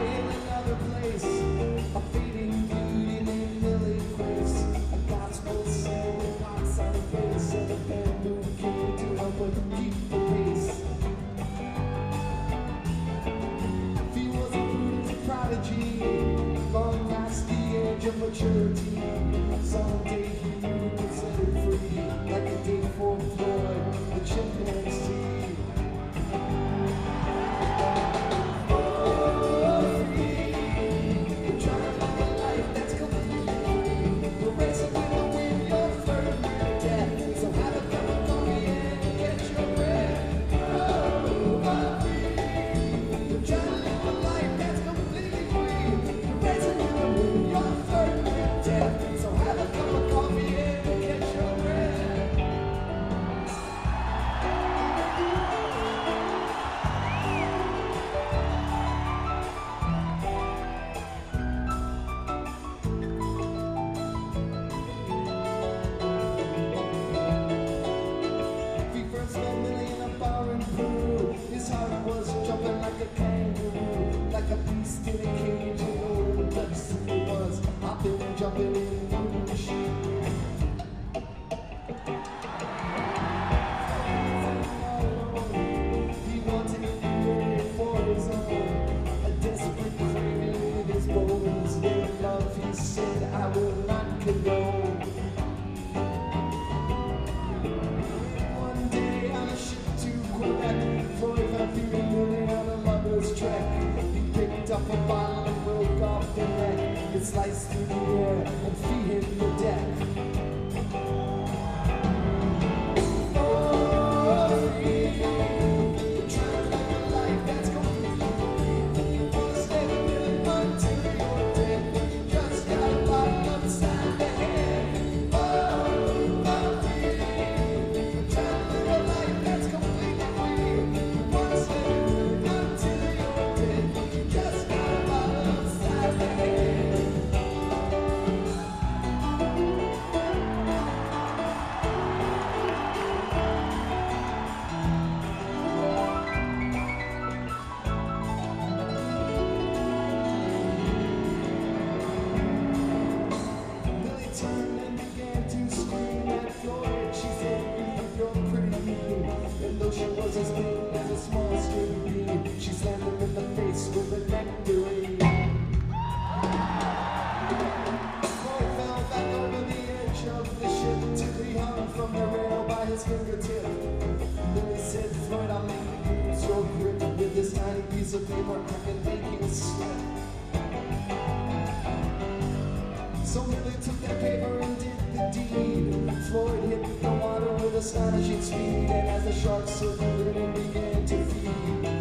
In another place, a fading beauty named Lily Grace. A gospel sang with hearts on her face, and a bamboo came to help her keep the pace. He was a prudent prodigy, long past the age of maturity. Someday he would get set free, like a day for Floyd, the chimpanzee. His heart was jumping like a kangaroo, like a beast in a cage. And oh, Dutch it was hopping and jumping in the machine. He wanted it for his own, a desperate craving with his bones. Their love, he said, I will not condone. One day on a ship to Quebec, Floyd found feeling on a lover's track. He picked up a bottle and broke off the neck. It sliced through the air and feet hit the deck. Oh, you're trying to live a life that's complete. You wanna stay living until you're dead. You just got locked upside the head. Oh, you're trying to live a life that's completely free. You wanna stay living until you're dead. You just got locked upside the head. Lily turned and began to scream at Floyd. She said, you're pretty. And though she was as big as a small string bean, she slammed him in the face with a nectarine. Floyd fell back over the edge of the ship, tickly hung from the rail by his fingertip. Lily said, Floyd, I'll make you lose your grip with this tiny piece of paper. I can make you slip. So Lily took that paper and did the deed. Floyd hit the water with astonishing speed, and as the shark circled in and began to feed,